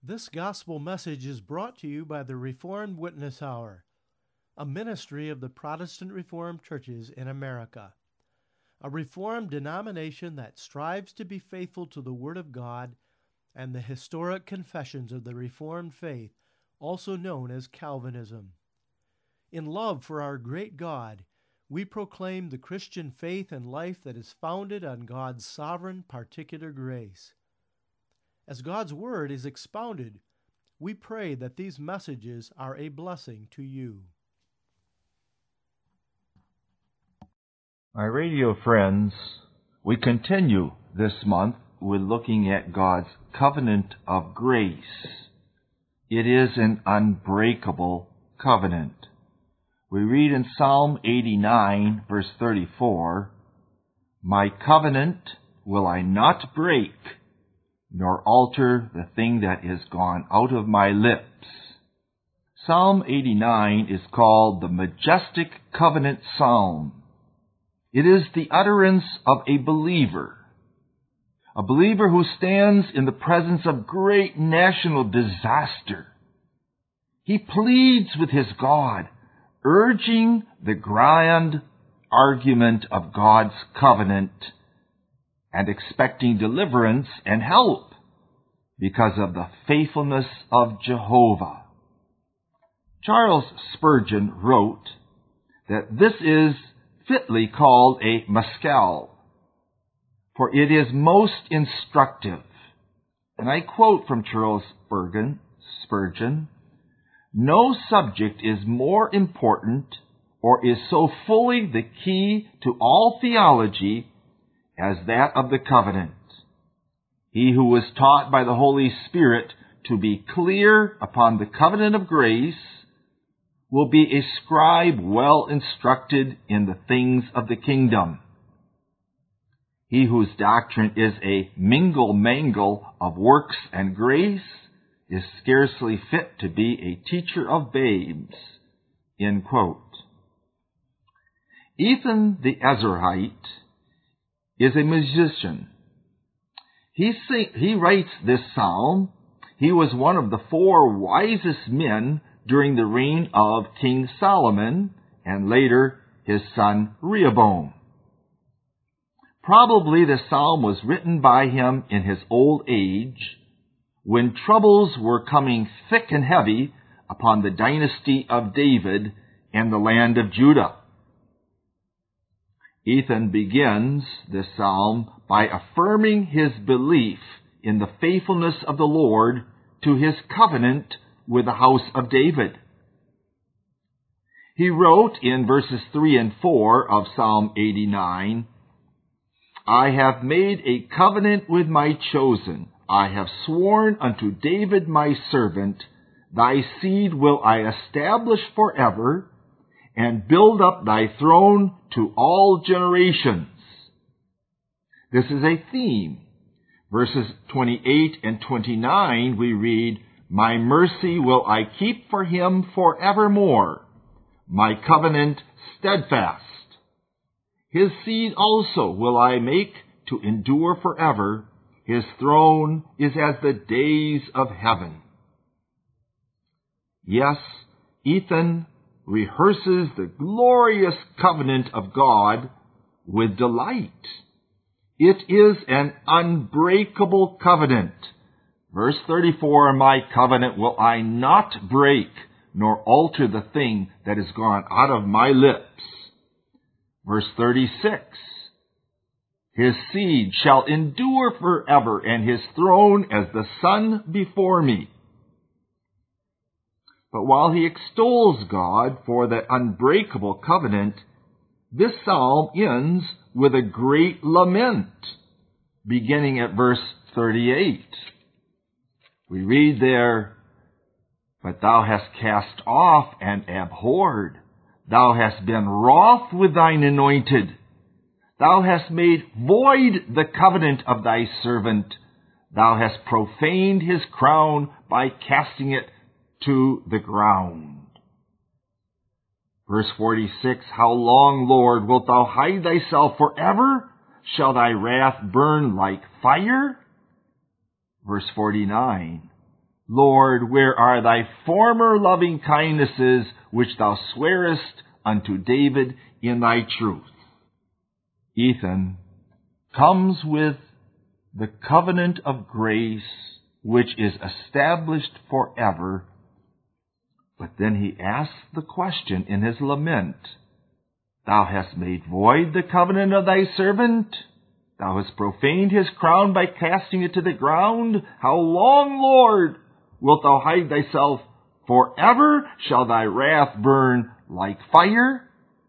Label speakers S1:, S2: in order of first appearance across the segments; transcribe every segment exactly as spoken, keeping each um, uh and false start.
S1: This gospel message is brought to you by the Reformed Witness Hour, a ministry of the Protestant Reformed churches in America, a Reformed denomination that strives to be faithful to the Word of God and the historic confessions of the Reformed faith, also known as Calvinism. In love for our great God, we proclaim the Christian faith and life that is founded on God's sovereign particular grace. As God's Word is expounded, we pray that these messages are a blessing to you.
S2: My radio friends, we continue this month with looking at God's covenant of grace. It is an unbreakable covenant. We read in Psalm eighty-nine, verse thirty-four, "My covenant will I not break, nor alter the thing that is gone out of my lips." Psalm eighty-nine is called the Majestic Covenant Psalm. It is the utterance of a believer, a believer who stands in the presence of great national disaster. He pleads with his God, urging the grand argument of God's covenant and expecting deliverance and help because of the faithfulness of Jehovah. Charles Spurgeon wrote that this is fitly called a maskil, for it is most instructive. And I quote from Charles Spurgeon, Spurgeon, "No subject is more important or is so fully the key to all theology as that of the covenant. He who was taught by the Holy Spirit to be clear upon the covenant of grace will be a scribe well instructed in the things of the kingdom. He whose doctrine is a mingle-mangle of works and grace is scarcely fit to be a teacher of babes." End quote. Ethan the Ezrahite is a musician. He, sing, he writes this psalm. He was one of the four wisest men during the reign of King Solomon and later his son Rehoboam. Probably the psalm was written by him in his old age when troubles were coming thick and heavy upon the dynasty of David and the land of Judah. Ethan begins this psalm by affirming his belief in the faithfulness of the Lord to his covenant with the house of David. He wrote in verses three and four of Psalm eighty-nine, "I have made a covenant with my chosen. I have sworn unto David my servant, thy seed will I establish forever, and build up thy throne to all generations." This is a theme. Verses twenty-eight and twenty-nine we read, "My mercy will I keep for him forevermore, my covenant steadfast. His seed also will I make to endure forever. His throne is as the days of heaven." Yes, Ethan rehearses the glorious covenant of God with delight. It is an unbreakable covenant. Verse thirty-four, "My covenant will I not break, nor alter the thing that is gone out of my lips." Verse thirty-six, "His seed shall endure forever, and his throne as the sun before me." But while he extols God for that unbreakable covenant, this psalm ends with a great lament, beginning at verse thirty-eight. We read there, "But thou hast cast off and abhorred. Thou hast been wroth with thine anointed. Thou hast made void the covenant of thy servant. Thou hast profaned his crown by casting it to the ground." Verse forty-six, "How long, Lord, wilt thou hide thyself forever? Shall thy wrath burn like fire?" Verse forty-nine, Lord, where are thy former loving kindnesses, which thou swearest unto David in thy truth? Ethan comes with the covenant of grace, which is established forever. But then he asks the question in his lament, Thou hast made void the covenant of thy servant. Thou hast profaned his crown by casting it to the ground. How long, Lord, wilt thou hide thyself? Forever shall thy wrath burn like fire?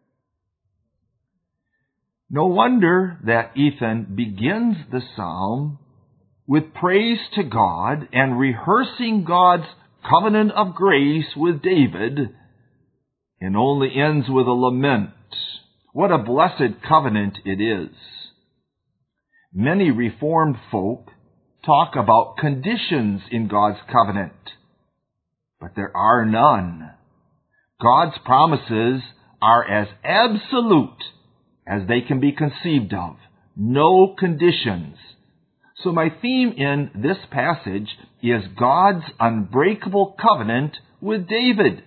S2: No wonder that Ethan begins the psalm with praise to God and rehearsing God's covenant of grace with David, and only ends with a lament. What a blessed covenant it is. Many Reformed folk talk about conditions in God's covenant, but there are none. God's promises are as absolute as they can be conceived of. No conditions. So my theme in this passage is God's unbreakable covenant with David.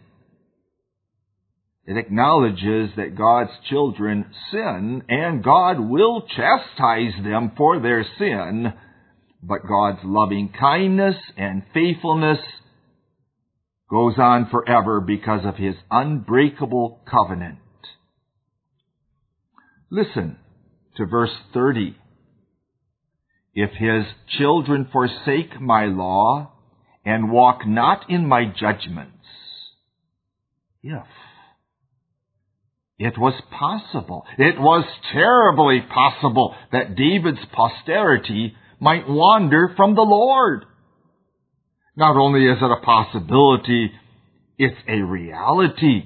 S2: It acknowledges that God's children sin, and God will chastise them for their sin, but God's loving kindness and faithfulness goes on forever because of his unbreakable covenant. Listen to verse thirty. If his children forsake my law and walk not in my judgments. If. It was possible, it was terribly possible that David's posterity might wander from the Lord. Not only is it a possibility, it's a reality.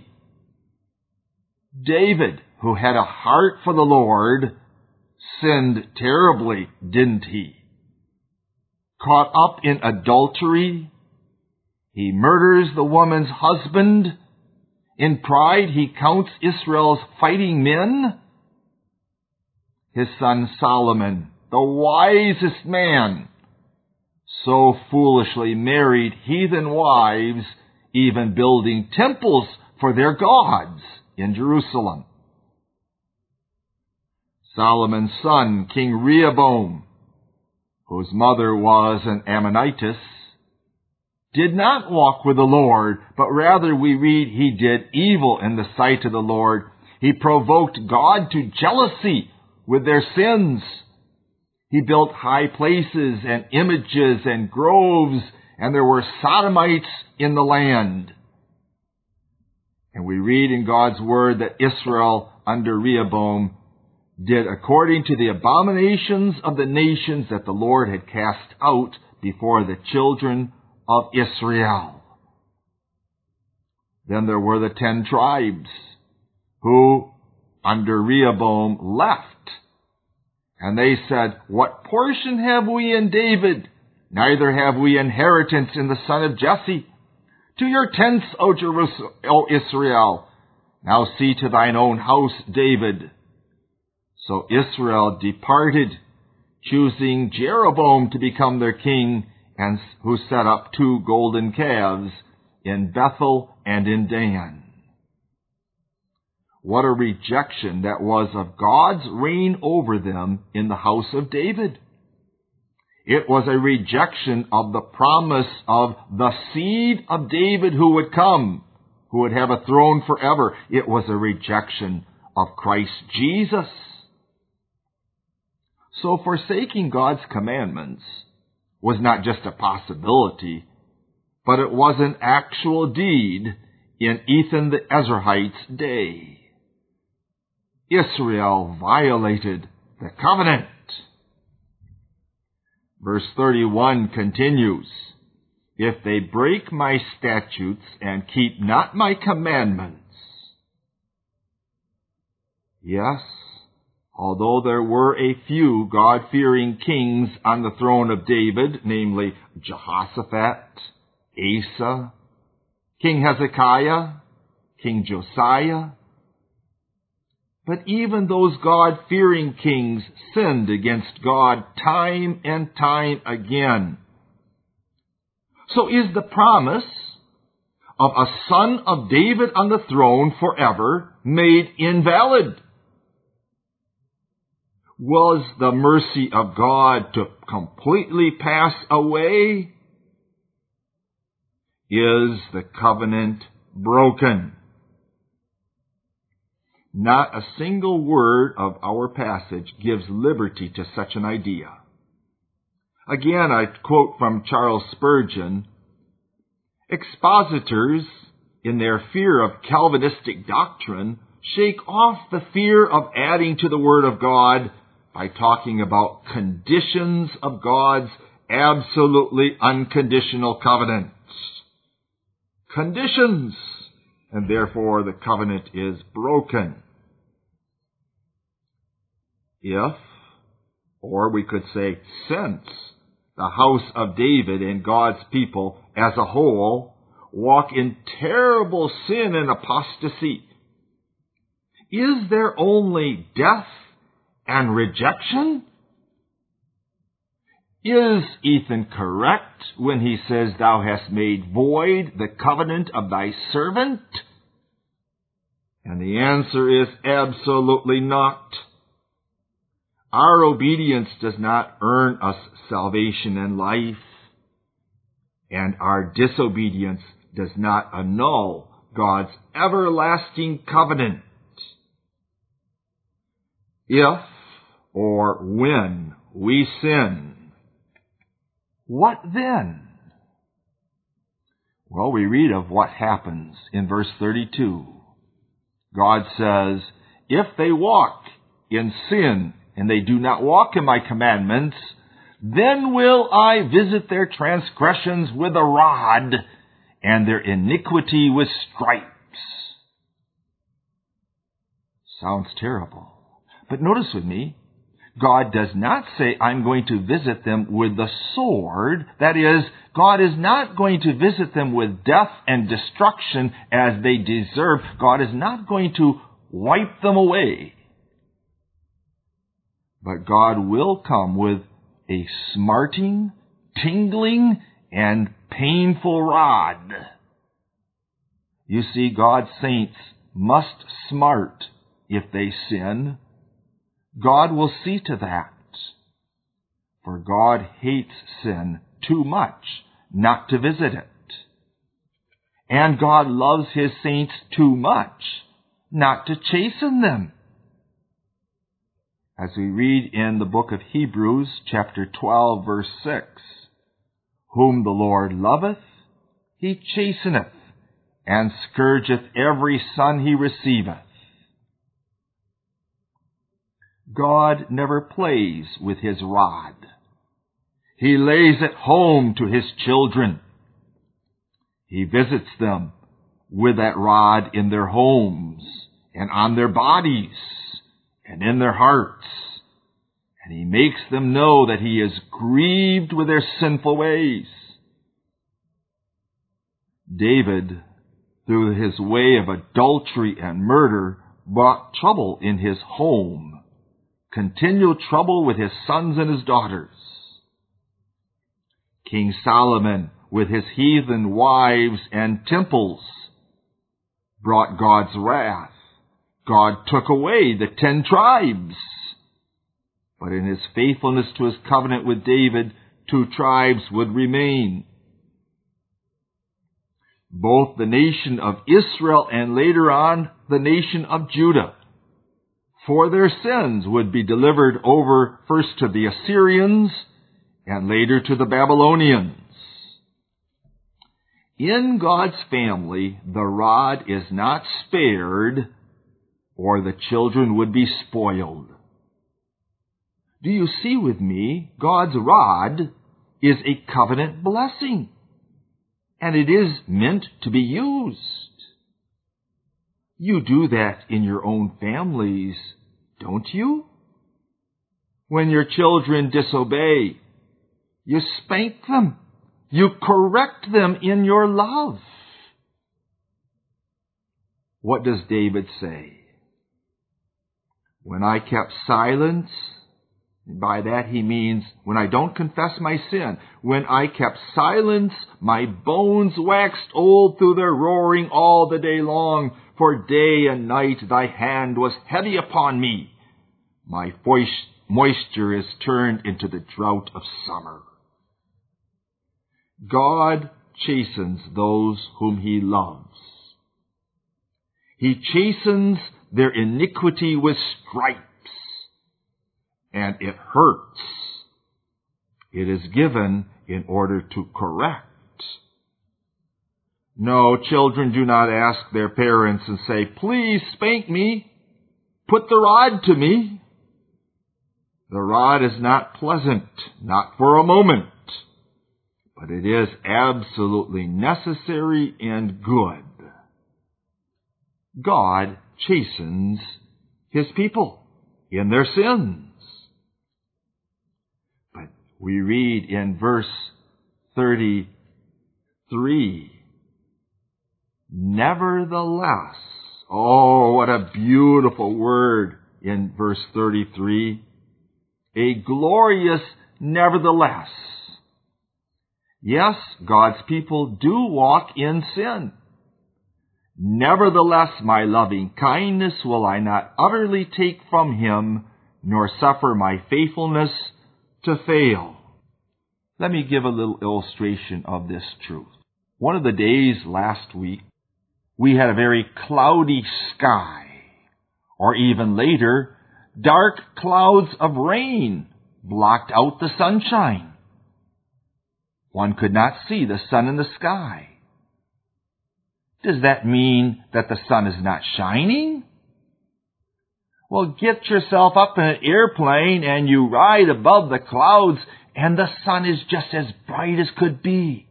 S2: David, who had a heart for the Lord, sinned terribly, didn't he? Caught up in adultery, he murders the woman's husband. In pride, he counts Israel's fighting men. His son Solomon, the wisest man, so foolishly married heathen wives, even building temples for their gods in Jerusalem. Solomon's son, King Rehoboam, whose mother was an Ammonitess, did not walk with the Lord, but rather we read he did evil in the sight of the Lord. He provoked God to jealousy with their sins. He built high places and images and groves, and there were sodomites in the land. And we read in God's word that Israel under Rehoboam did according to the abominations of the nations that the Lord had cast out before the children of Israel. Then there were the ten tribes who under Rehoboam left. And they said, What portion have we in David? Neither have we inheritance in the son of Jesse. To your tents, O Jerusalem, O Israel. Now see to thine own house, David. So Israel departed, choosing Jeroboam to become their king, and who set up two golden calves in Bethel and in Dan. What a rejection that was of God's reign over them in the house of David. It was a rejection of the promise of the seed of David who would come, who would have a throne forever. It was a rejection of Christ Jesus. So forsaking God's commandments was not just a possibility, but it was an actual deed in Ethan the Ezrahite's day. Israel violated the covenant. Verse thirty-one continues, If they break my statutes and keep not my commandments. Yes, although there were a few God-fearing kings on the throne of David, namely Jehoshaphat, Asa, King Hezekiah, King Josiah, but even those God-fearing kings sinned against God time and time again. So is the promise of a son of David on the throne forever made invalid? Was the mercy of God to completely pass away? Is the covenant broken? Not a single word of our passage gives liberty to such an idea. Again, I quote from Charles Spurgeon, "Expositors, in their fear of Calvinistic doctrine, shake off the fear of adding to the Word of God by talking about conditions of God's absolutely unconditional covenant. Conditions, and therefore the covenant is broken. If, or we could say since, the house of David and God's people as a whole walk in terrible sin and apostasy, is there only death and rejection? Is Ethan correct when he says, "Thou hast made void the covenant of thy servant"? And the answer is absolutely not. Our obedience does not earn us salvation and life, and our disobedience does not annul God's everlasting covenant. If or when we sin, what then? Well, we read of what happens in verse thirty-two. God says, "If they walk in sin, and they do not walk in my commandments, then will I visit their transgressions with a rod, and their iniquity with stripes." Sounds terrible. But notice with me, God does not say, "I'm going to visit them with the sword." That is, God is not going to visit them with death and destruction as they deserve. God is not going to wipe them away. But God will come with a smarting, tingling, and painful rod. You see, God's saints must smart if they sin. God will see to that. For God hates sin too much not to visit it. And God loves His saints too much not to chasten them. As we read in the book of Hebrews, chapter twelve, verse six, "Whom the Lord loveth, He chasteneth, and scourgeth every son He receiveth." God never plays with His rod. He lays it home to His children. He visits them with that rod in their homes and on their bodies and in their hearts. And He makes them know that He is grieved with their sinful ways. David, through his way of adultery and murder, brought trouble in his home, continual trouble with his sons and his daughters. King Solomon, with his heathen wives and temples, brought God's wrath. God took away the ten tribes. But in His faithfulness to His covenant with David, two tribes would remain. Both the nation of Israel and later on the nation of Judah, for their sins, would be delivered over first to the Assyrians and later to the Babylonians. In God's family, the rod is not spared, or the children would be spoiled. Do you see with me? God's rod is a covenant blessing, and it is meant to be used. You do that in your own families, don't you? When your children disobey, you spank them. You correct them in your love. What does David say? When I kept silence By that he means when I don't confess my sin, when I kept silence, my bones waxed old through their roaring all the day long, for day and night thy hand was heavy upon me. My moisture is turned into the drought of summer. God chastens those whom he loves. He chastens their iniquity with stripes, and it hurts. It is given in order to correct. No, children do not ask their parents and say, please spank me, put the rod to me. The rod is not pleasant, not for a moment, but it is absolutely necessary and good. God chastens his people in their sins. But we read in verse thirty-three, nevertheless, oh, what a beautiful word in verse thirty-three, a glorious nevertheless. Yes, God's people do walk in sin. Nevertheless, my loving kindness will I not utterly take from him, nor suffer my faithfulness to fail. Let me give a little illustration of this truth. One of the days last week, we had a very cloudy sky, or even later, dark clouds of rain blocked out the sunshine. One could not see the sun in the sky. Does that mean that the sun is not shining? Well, get yourself up in an airplane and you ride above the clouds and the sun is just as bright as could be.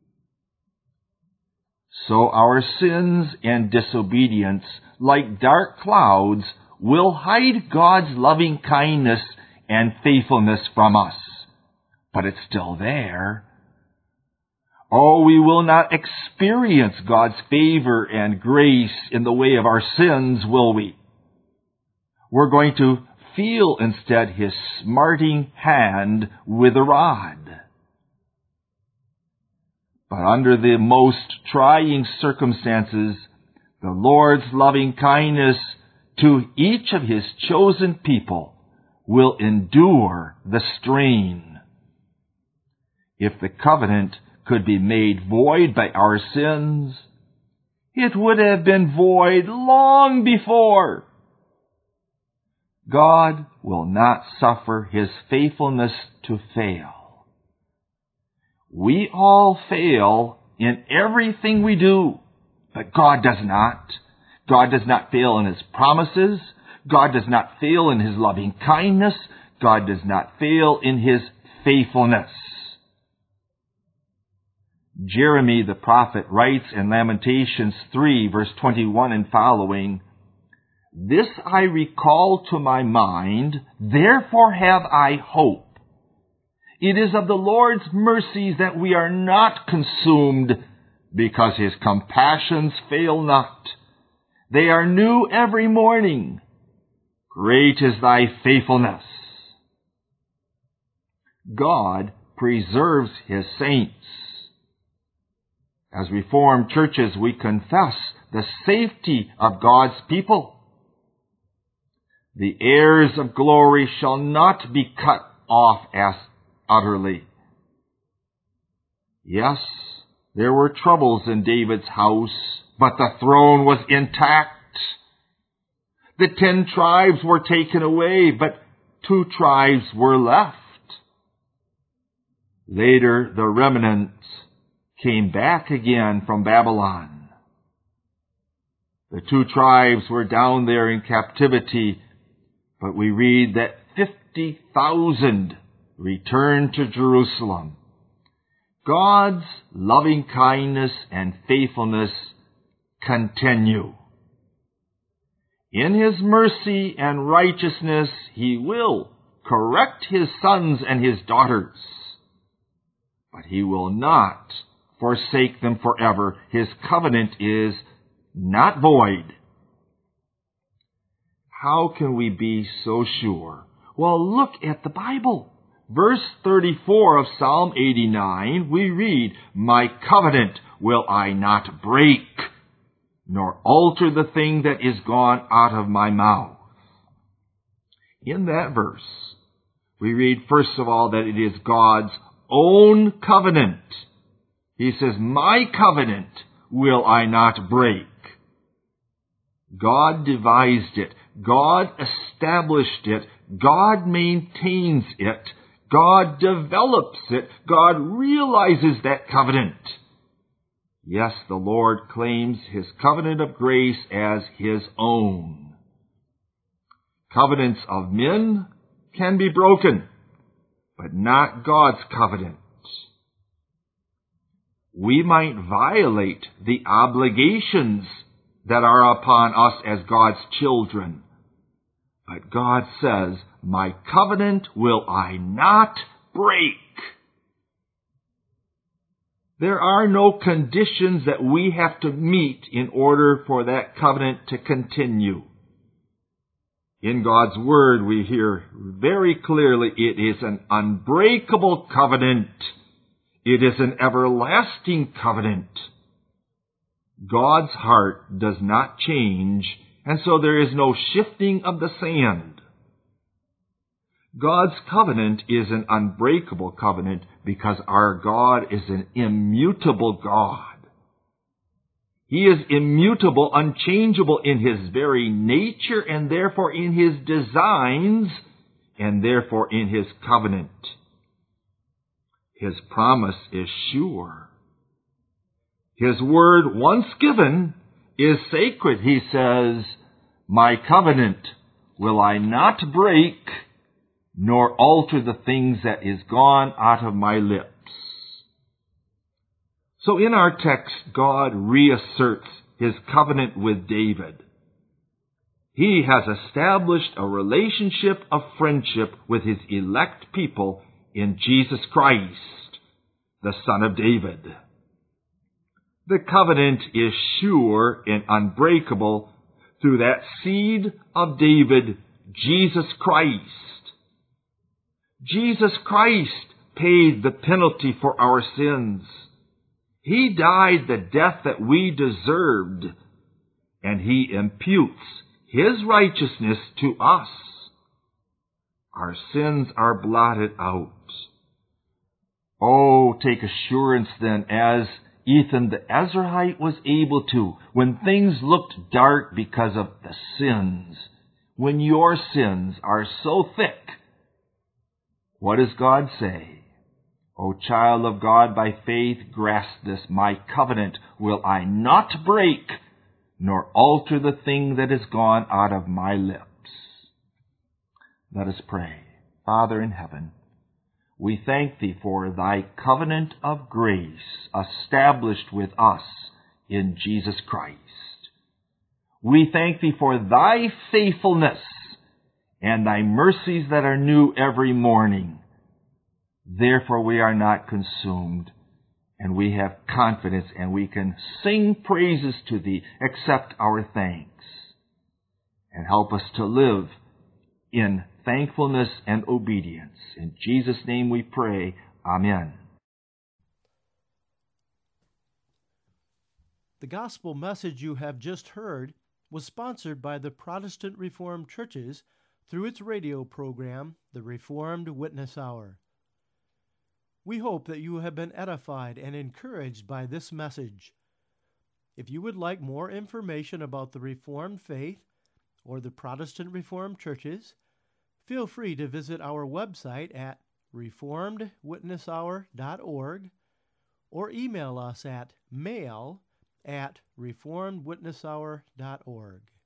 S2: So our sins and disobedience, like dark clouds, will hide God's loving kindness and faithfulness from us. But it's still there. Oh, we will not experience God's favor and grace in the way of our sins, will we? We're going to feel instead his smarting hand with a rod. But under the most trying circumstances, the Lord's loving kindness to each of his chosen people will endure the strain. If the covenant could be made void by our sins, it would have been void long before. God will not suffer his faithfulness to fail. We all fail in everything we do, but God does not. God does not fail in his promises. God does not fail in his loving kindness. God does not fail in his faithfulness. Jeremy the prophet writes in Lamentations three, verse twenty-one and following, this I recall to my mind, therefore have I hope. It is of the Lord's mercies that we are not consumed, because his compassions fail not. They are new every morning. Great is thy faithfulness. God preserves his saints. As Reformed churches, we confess the safety of God's people. The heirs of glory shall not be cut off as utterly. Yes, there were troubles in David's house, but the throne was intact. The ten tribes were taken away, but two tribes were left. Later, the remnant came back again from Babylon. The two tribes were down there in captivity, but we read that fifty thousand returned to Jerusalem. God's loving kindness and faithfulness continue. In his mercy and righteousness, he will correct his sons and his daughters, but he will not forsake them forever. His covenant is not void. How can we be so sure Well, look at the Bible. Verse thirty-four of Psalm eighty-nine, we read, "My covenant will I not break, nor alter the thing that is gone out of my mouth." In that verse, we read, first of all, that it is God's own covenant. He says, "My covenant will I not break." God devised it. God established it. God maintains it. God develops it. God realizes that covenant. Yes, the Lord claims His covenant of grace as His own. Covenants of men can be broken, but not God's covenant. We might violate the obligations that are upon us as God's children, but God says, "My covenant will I not break." There are no conditions that we have to meet in order for that covenant to continue. In God's Word, we hear very clearly it is an unbreakable covenant. It is an everlasting covenant. God's heart does not change, and so there is no shifting of the sand. God's covenant is an unbreakable covenant because our God is an immutable God. He is immutable, unchangeable in His very nature, and therefore in His designs, and therefore in His covenant. His promise is sure. His word, once given, is sacred. He says, "My covenant will I not break, nor alter the things that is gone out of my lips." So in our text, God reasserts His covenant with David. He has established a relationship of friendship with His elect people in Jesus Christ, the Son of David. The covenant is sure and unbreakable through that seed of David, Jesus Christ. Jesus Christ paid the penalty for our sins. He died the death that we deserved, and He imputes His righteousness to us. Our sins are blotted out. Oh, take assurance then, as Ethan the Ezrahite was able to, when things looked dark because of the sins, when your sins are so thick. What does God say? O child of God, by faith grasp this, "My covenant will I not break, nor alter the thing that is gone out of my lips." Let us pray. Father in heaven, we thank Thee for Thy covenant of grace established with us in Jesus Christ. We thank Thee for Thy faithfulness and Thy mercies that are new every morning. Therefore we are not consumed, and we have confidence, and we can sing praises to Thee, accept our thanks, and help us to live in thankfulness and obedience. In Jesus' name we pray. Amen.
S1: The gospel message you have just heard was sponsored by the Protestant Reformed Churches through its radio program, The Reformed Witness Hour. We hope that you have been edified and encouraged by this message. If you would like more information about the Reformed faith or the Protestant Reformed Churches, feel free to visit our website at reformed witness hour dot org or email us at mail at reformed witness hour dot org.